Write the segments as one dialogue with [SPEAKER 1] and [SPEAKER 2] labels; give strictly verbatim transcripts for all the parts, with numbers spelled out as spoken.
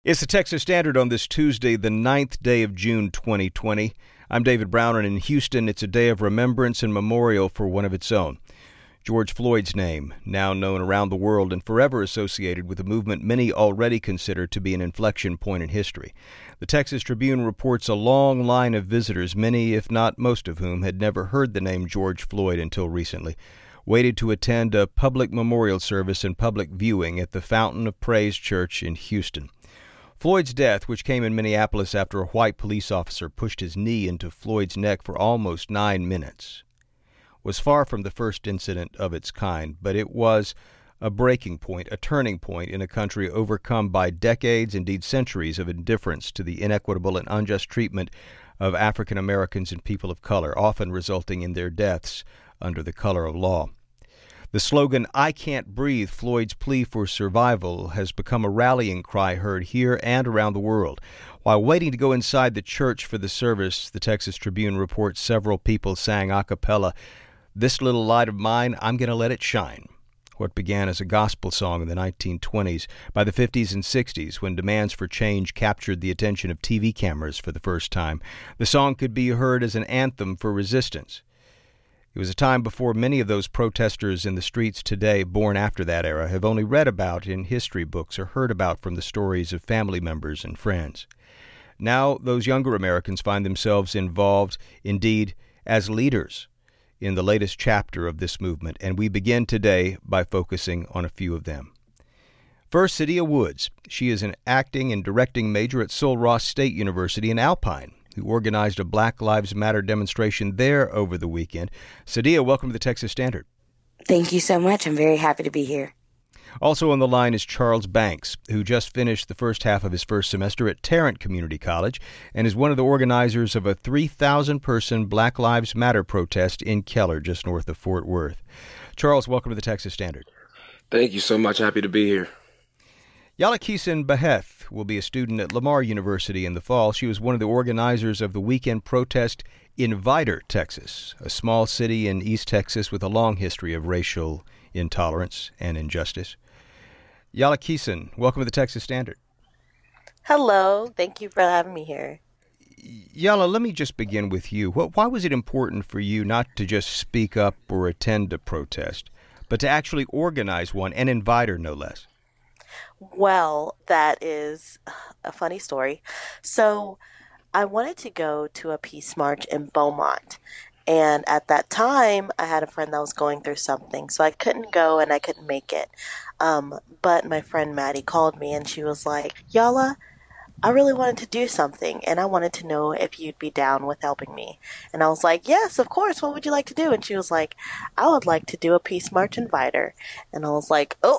[SPEAKER 1] It's the Texas Standard on this Tuesday, the ninth day of June, twenty twenty. I'm David Brown, and in Houston, it's a day of remembrance and memorial for one of its own. George Floyd's name, now known around the world and forever associated with a movement many already consider to be an inflection point in history. The Texas Tribune reports a long line of visitors, many, if not most of whom, had never heard the name George Floyd until recently, waited to attend a public memorial service and public viewing at the Fountain of Praise Church in Houston. Floyd's death, which came in Minneapolis after a white police officer pushed his knee into Floyd's neck for almost nine minutes, was far from the first incident of its kind, but it was a breaking point, a turning point in a country overcome by decades, indeed centuries, of indifference to the inequitable and unjust treatment of African Americans and people of color, often resulting in their deaths under the color of law. The slogan, "I can't breathe, Floyd's plea for survival," has become a rallying cry heard here and around the world. While waiting to go inside the church for the service, the Texas Tribune reports several people sang a cappella, "This little light of mine, I'm going to let it shine." What began as a gospel song in the nineteen twenties, by the fifties and sixties, when demands for change captured the attention of T V cameras for the first time, the song could be heard as an anthem for resistance. It was a time before many of those protesters in the streets today, born after that era, have only read about in history books or heard about from the stories of family members and friends. Now, those younger Americans find themselves involved, indeed, as leaders in the latest chapter of this movement, and we begin today by focusing on a few of them. First, Saidiya Woods. She is an acting and directing major at Sul-Ross State University in Alpine, who organized a Black Lives Matter demonstration there over the weekend. Saidiya, welcome to the Texas Standard.
[SPEAKER 2] Thank you so much. I'm very happy to be here.
[SPEAKER 1] Also on the line is Charles Banks, who just finished the first half of his first semester at Tarrant Community College and is one of the organizers of a three thousand person Black Lives Matter protest in Keller, just north of Fort Worth. Charles, welcome to the Texas Standard.
[SPEAKER 3] Thank you so much. Happy to be here.
[SPEAKER 1] Yalakisen Beheth will be a student at Lamar University in the fall. She was one of the organizers of the weekend protest in Vidor, Texas, a small city in East Texas with a long history of racial intolerance and injustice. Yalakisen, welcome to the Texas Standard.
[SPEAKER 4] Hello. Thank you for having me here.
[SPEAKER 1] Yala, let me just begin with you. Why was it important for you not to just speak up or attend a protest, but to actually organize one, and in Vidor, no less?
[SPEAKER 4] Well, that is a funny story. So I wanted to go to a peace march in Beaumont. And at that time, I had a friend that was going through something. So I couldn't go and I couldn't make it. Um, but my friend Maddie called me and she was like, "Yala, I really wanted to do something. And I wanted to know if you'd be down with helping me." And I was like, "Yes, of course. What would you like to do?" And she was like, "I would like to do a peace march in Vidor." And I was like, oh,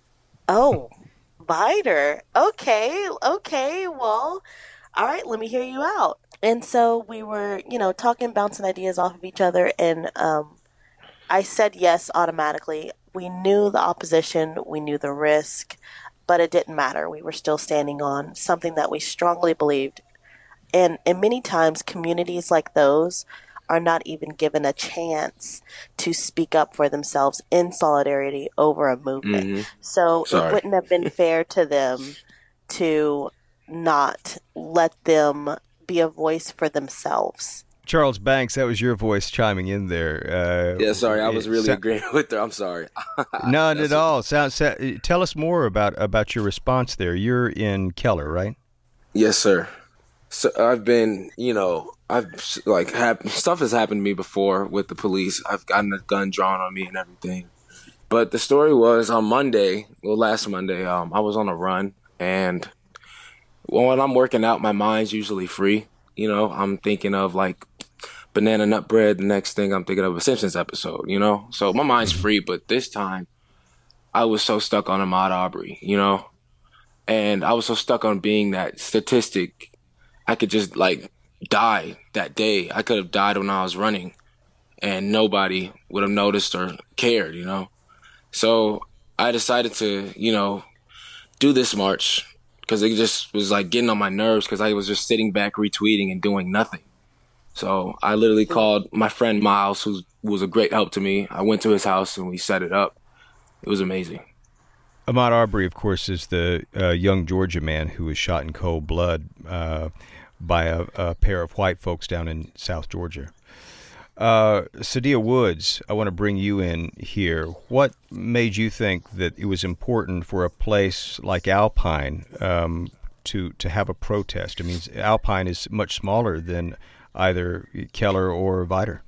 [SPEAKER 4] oh. Vidor. Okay, okay, well, all right, let me hear you out. And so we were, you know, talking, bouncing ideas off of each other, and um, I said yes automatically. We knew the opposition, we knew the risk, but it didn't matter. We were still standing on something that we strongly believed. And, and many times, communities like those are not even given a chance to speak up for themselves in solidarity over a movement. Mm-hmm. So Sorry. It wouldn't have been fair to them to not let them be a voice for themselves.
[SPEAKER 1] Charles Banks, that was your voice chiming in there.
[SPEAKER 3] Uh, yeah, sorry, I was really so- agreeing with her. I'm sorry.
[SPEAKER 1] None at all. Sound, sound, tell us more about, about your response there. You're in Keller, right?
[SPEAKER 3] Yes, sir. So I've been, you know, I've like have stuff has happened to me before with the police. I've gotten a gun drawn on me and everything. But the story was on Monday, well, last Monday, um, I was on a run, and when I'm working out, my mind's usually free. You know, I'm thinking of like banana nut bread. The next thing I'm thinking of a Simpsons episode. You know, so my mind's free. But this time, I was so stuck on Ahmaud Arbery. You know, and I was so stuck on being that statistic. I could just like die that day. I could have died when I was running and nobody would have noticed or cared, you know? So I decided to, you know, do this march because it just was like getting on my nerves because I was just sitting back retweeting and doing nothing. So I literally called my friend Miles, who was a great help to me. I went to his house and we set it up. It was amazing.
[SPEAKER 1] Ahmaud Arbery, of course, is the uh, young Georgia man who was shot in cold blood uh, by a, a pair of white folks down in South Georgia. Uh, Sadia Woods, I want to bring you in here. What made you think that it was important for a place like Alpine um, to to have a protest? I mean, Alpine is much smaller than either Keller or Vidor.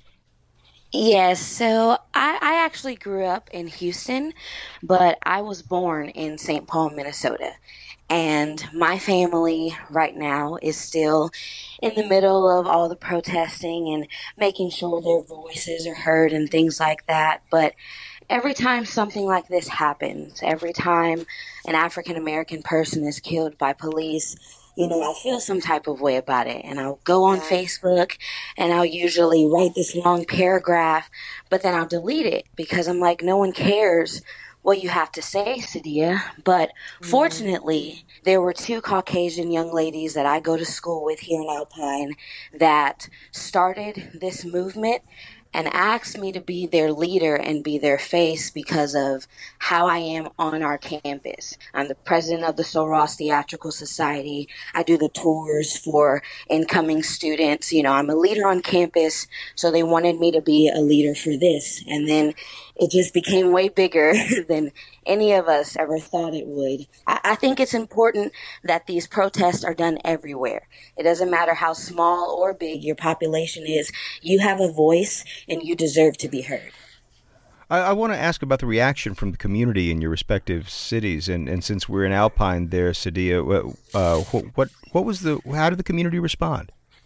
[SPEAKER 2] Yes, so I, I actually grew up in Houston, but I was born in Saint Paul, Minnesota. And my family right now is still in the middle of all the protesting and making sure their voices are heard and things like that. But every time something like this happens, every time an African American person is killed by police, you know, I feel some type of way about it. And I'll go on Facebook and I'll usually write this long paragraph, but then I'll delete it because I'm like, no one cares what you have to say, Sadia. But fortunately, there were two Caucasian young ladies that I go to school with here in Alpine that started this movement and asked me to be their leader and be their face because of how I am on our campus. I'm the president of the Sul Ross Theatrical Society. I do the tours for incoming students. You know, I'm a leader on campus, so they wanted me to be a leader for this. And then it just became way bigger than any of us ever thought it would. I, I think it's important that these protests are done everywhere. It doesn't matter how small or big your population is. You have a voice and you deserve to be heard.
[SPEAKER 1] I, I want to ask about the reaction from the community in your respective cities, and, and since we're in Alpine there, Sadia, uh, what, what what was the how did the community respond?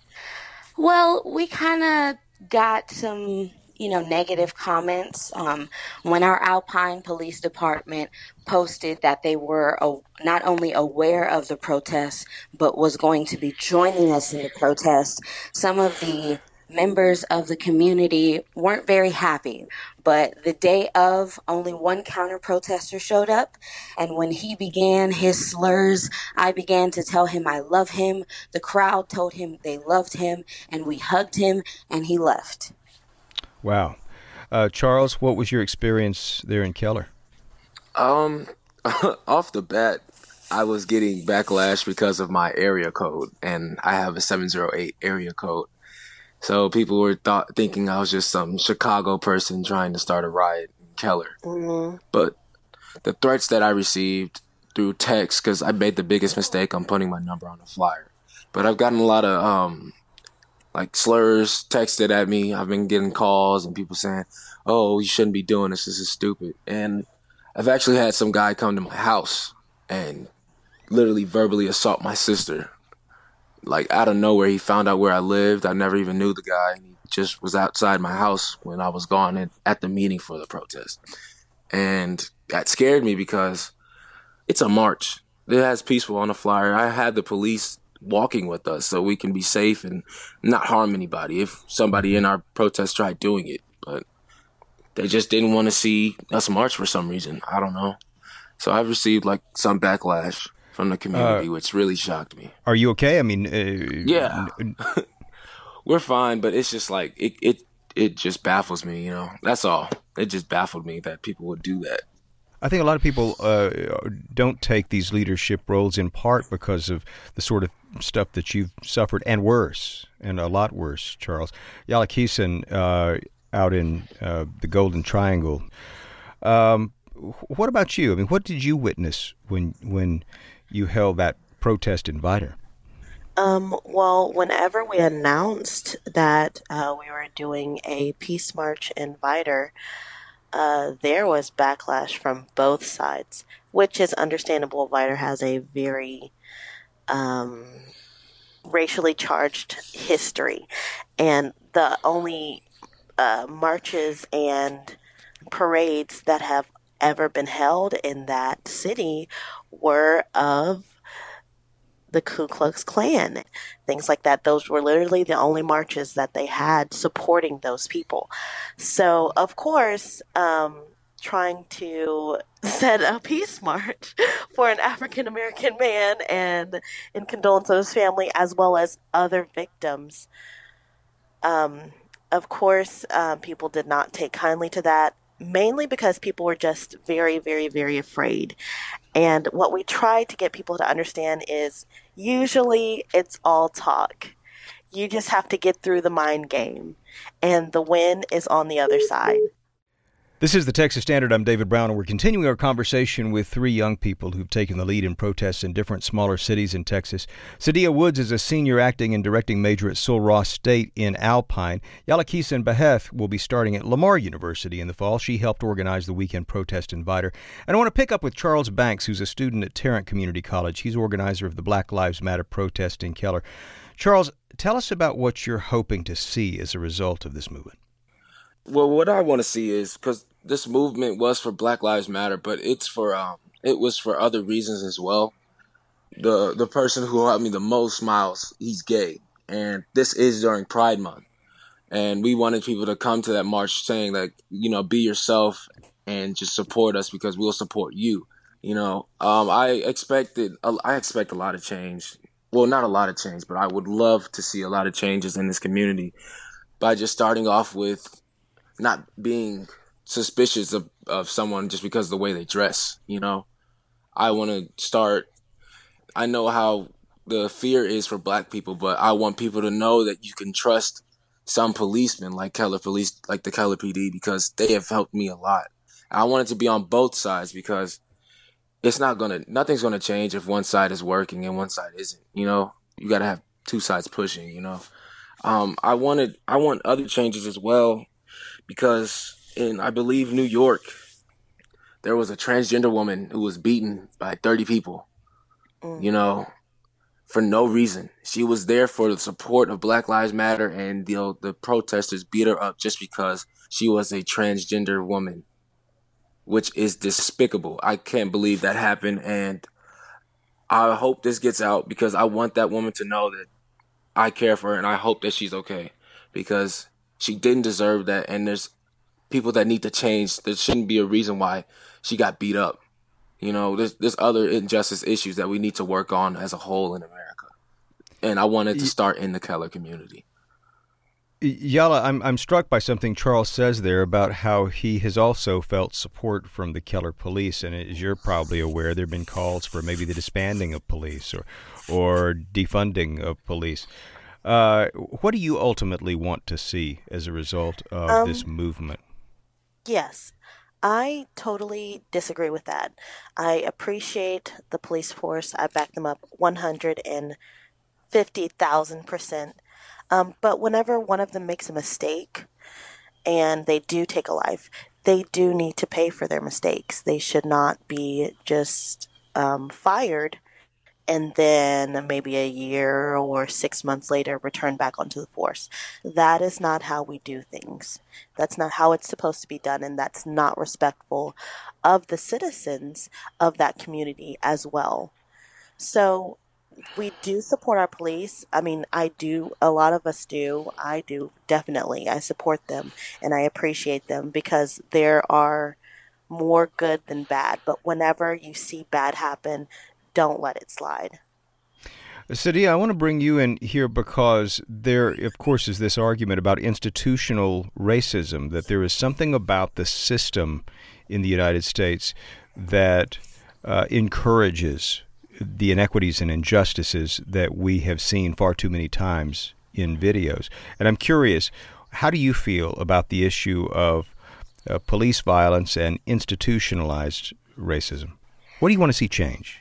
[SPEAKER 2] Well, we kind of got some, you know, negative comments um, when our Alpine Police Department posted that they were uh, not only aware of the protests, but was going to be joining us in the protest. Some of the members of the community weren't very happy, but the day of, only one counter-protester showed up, and when he began his slurs, I began to tell him I love him. The crowd told him they loved him, and we hugged him, and he left.
[SPEAKER 1] Wow. Uh, Charles, what was your experience there in Keller?
[SPEAKER 3] Um, off the bat, I was getting backlash because of my area code, and I have a seven zero eight area code. So people were thought, thinking I was just some Chicago person trying to start a riot in Keller. Mm-hmm. But the threats that I received through text, because I made the biggest mistake on putting my number on a flyer. But I've gotten a lot of um, like slurs texted at me. I've been getting calls and people saying, oh, you shouldn't be doing this. This is stupid. And I've actually had some guy come to my house and literally verbally assault my sister. Like, out of nowhere, he found out where I lived. I never even knew the guy. He just was outside my house when I was gone at, at the meeting for the protest. And that scared me because it's a march. It has peaceful on the flyer. I had the police walking with us so we can be safe and not harm anybody if somebody in our protest tried doing it. But they just didn't want to see us march for some reason. I don't know. So I've received, like, some backlash from the community, uh, which really shocked me.
[SPEAKER 1] Are you okay? I mean, uh,
[SPEAKER 3] yeah, we're fine, but it's just like it, it, it just baffles me. You know, that's all. It just baffled me that people would do that.
[SPEAKER 1] I think a lot of people uh, don't take these leadership roles in part because of the sort of stuff that you've suffered, and worse, and a lot worse. Charles Yalakeeson, uh, out in uh, the Golden Triangle. Um, what about you? I mean, what did you witness when when you held that protest in Vidor?
[SPEAKER 4] Um, well, whenever we announced that uh, we were doing a peace march in Vidor, uh, there was backlash from both sides, which is understandable. Vidor has a very um, racially charged history, and the only uh, marches and parades that have ever been held in that city were of the Ku Klux Klan, things like that. Those were literally the only marches that they had supporting those people. So, of course, um, trying to set a peace march for an African American man and in condolence of his family as well as other victims. Um, of course, um, people did not take kindly to that. mainly because people were just very, very, very afraid. And what we try to get people to understand is usually it's all talk. You just have to get through the mind game, and the win is on the other side.
[SPEAKER 1] This is the Texas Standard. I'm David Brown, and we're continuing our conversation with three young people who've taken the lead in protests in different smaller cities in Texas. Sadia Woods is a senior acting and directing major at Sul-Ross State in Alpine. Yalakisa Beheth will be starting at Lamar University in the fall. She helped organize the weekend protest inviter. And I want to pick up with Charles Banks, who's a student at Tarrant Community College. He's organizer of the Black Lives Matter protest in Keller. Charles, tell us about what you're hoping to see as a result of this movement.
[SPEAKER 3] Well, what I want to see is, because this movement was for Black Lives Matter, but it's for um, it was for other reasons as well. The the person who helped me the most, Miles, he's gay, and this is during Pride Month, and we wanted people to come to that march saying that, you know, be yourself and just support us because we'll support you. You know, um, I expected I expect a lot of change. Well, not a lot of change, but I would love to see a lot of changes in this community by just starting off with not being suspicious of, of someone just because of the way they dress, you know? I want to start, I know how the fear is for black people, but I want people to know that you can trust some policemen like Keller Police, like the Keller P D, because they have helped me a lot. I want it to be on both sides because it's not going to, nothing's going to change if one side is working and one side isn't, you know? You got to have two sides pushing, you know? Um, I wanted, I want other changes as well, because in, I believe, New York, there was a transgender woman who was beaten by thirty people, mm. you know, for no reason. She was there for the support of Black Lives Matter, and, you know, the protesters beat her up just because she was a transgender woman, which is despicable. I can't believe that happened, and I hope this gets out because I want that woman to know that I care for her, and I hope that she's okay, because she didn't deserve that, and there's people that need to change. There shouldn't be a reason why she got beat up. You know, there's there's other injustice issues that we need to work on as a whole in America. And I wanted to start in the Keller community.
[SPEAKER 1] Yala, I'm I'm struck by something Charles says there about how he has also felt support from the Keller police. And as you're probably aware, there have been calls for maybe the disbanding of police or or defunding of police. Uh, what do you ultimately want to see as a result of um, this movement?
[SPEAKER 4] Yes, I totally disagree with that. I appreciate the police force. I back them up one hundred fifty thousand percent. Um, but whenever one of them makes a mistake and they do take a life, they do need to pay for their mistakes. They should not be just um, fired and then maybe a year or six months later return back onto the force. That is not how we do things. That's not how it's supposed to be done, and that's not respectful of the citizens of that community as well. So we do support our police. I mean, I do. A lot of us do. I do, definitely. I support them, and I appreciate them because there are more good than bad. But whenever you see bad happen, don't let it slide.
[SPEAKER 1] Sadia, I want to bring you in here because there, of course, is this argument about institutional racism, that there is something about the system in the United States that uh, encourages the inequities and injustices that we have seen far too many times in videos. And I'm curious, how do you feel about the issue of uh, police violence and institutionalized racism? What do you want to see change?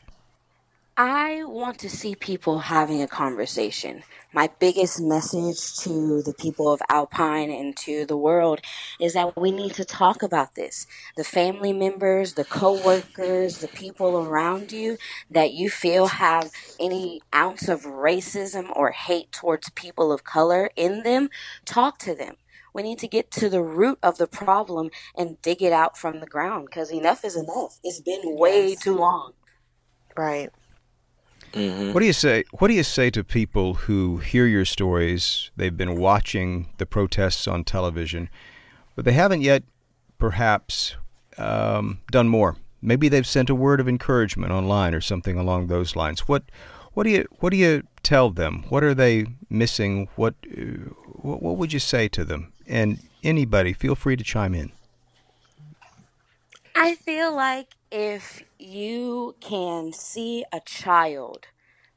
[SPEAKER 2] I want to see people having a conversation. My biggest message to the people of Alpine and to the world is that we need to talk about this. The family members, the co-workers, the people around you that you feel have any ounce of racism or hate towards people of color in them, talk to them. We need to get to the root of the problem and dig it out from the ground, because enough is enough. It's been way yes. too long.
[SPEAKER 4] Right.
[SPEAKER 1] Mm-hmm. What do you say? What do you say to people who hear your stories? They've been watching the protests on television, but they haven't yet, perhaps, um, done more. Maybe they've sent a word of encouragement online or something along those lines. What, what do you, what do you tell them? What are they missing? What, uh, what, what would you say to them? And anybody, feel free to chime in.
[SPEAKER 2] I feel like if you can see a child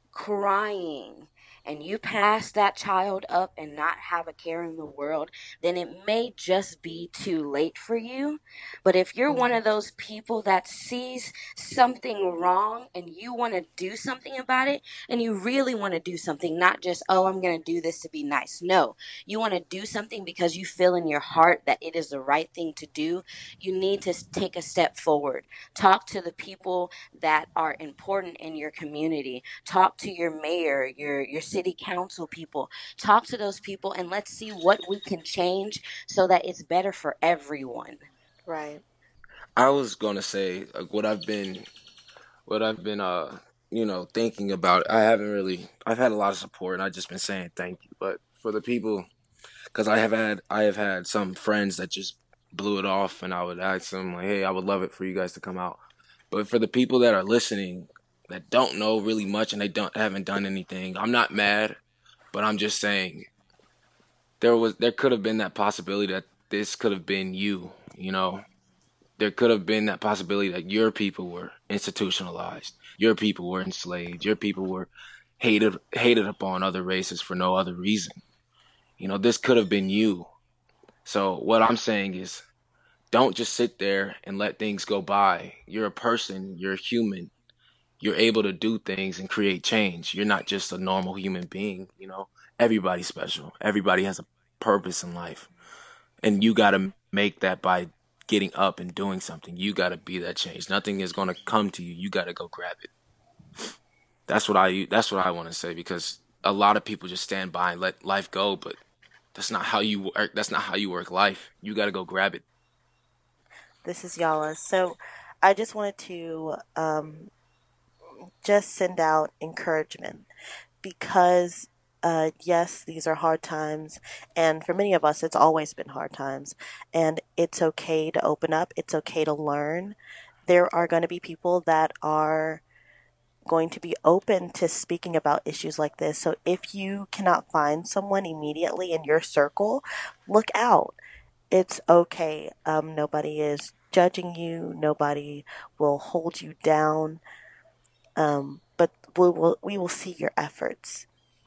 [SPEAKER 2] crying and you pass that child up and not have a care in the world, then it may just be too late for you. But if you're one
[SPEAKER 4] Mhm.
[SPEAKER 2] of those people that sees something wrong and you want to do something about it, and you really want to do something, not just, oh, I'm going to do this to be nice. No, you want to do something because you feel in your heart that it is the right thing to do. You need to take a step forward. Talk to the people that are important in your community. Talk to your mayor, your your city council people. Talk to those people and let's see what we can change so that it's better for everyone.
[SPEAKER 4] Right.
[SPEAKER 3] I was gonna say like, what I've been, what I've been, uh, you know, thinking about. I haven't really. I've had a lot of support, and I've just been saying thank you. But for the people, because I have had, I have had some friends that just blew it off, and I would ask them like, "Hey, I would love it for you guys to come out." But for the people that are listening, that don't know really much, and they don't haven't done anything, I'm not mad, but I'm just saying there was, there could have been that possibility that this could have been you. You know, there could have been that possibility that your people were institutionalized, your people were enslaved, your people were hated hated upon other races for no other reason. You know, this could have been you. So what I'm saying is, don't just sit there and let things go by. You're a person, you're a human. You're able to do things and create change. You're not just a normal human being, you know. Everybody's special. Everybody has a purpose in life. And you got to make that by getting up and doing something. You got to be that change. Nothing is going to come to you. You got to go grab it. That's what I that's what I want to say, because a lot of people just stand by and let life go, but that's not how you work. That's not how you work life. You got to go grab it.
[SPEAKER 4] This is Yala. So I just wanted to um, just send out encouragement because, uh, yes, these are hard times. And for many of us, it's always been hard times. And it's okay to open up, it's okay to learn. There are going to be people that are going to be open to speaking about issues like this. So if you cannot find someone immediately in your circle, look out. It's okay. Um, nobody is judging you. Nobody will hold you down. Um, but we will we will see your efforts.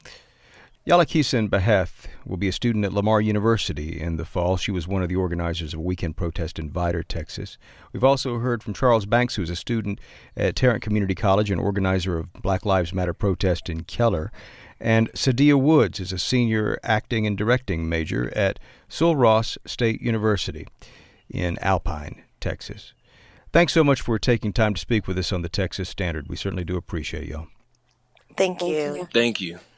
[SPEAKER 1] Yalakisen Beheth will be a student at Lamar University in the fall. She was one of the organizers of a weekend protest in Vidor, Texas. We've also heard from Charles Banks, who's a student at Tarrant Community College and organizer of Black Lives Matter protest in Keller. And Sadia Woods is a senior acting and directing major at Sul Ross State University in Alpine, Texas. Thanks so much for taking time to speak with us on the Texas Standard. We certainly do appreciate y'all.
[SPEAKER 4] Thank
[SPEAKER 2] Thank
[SPEAKER 4] you.
[SPEAKER 2] you.
[SPEAKER 3] Thank you.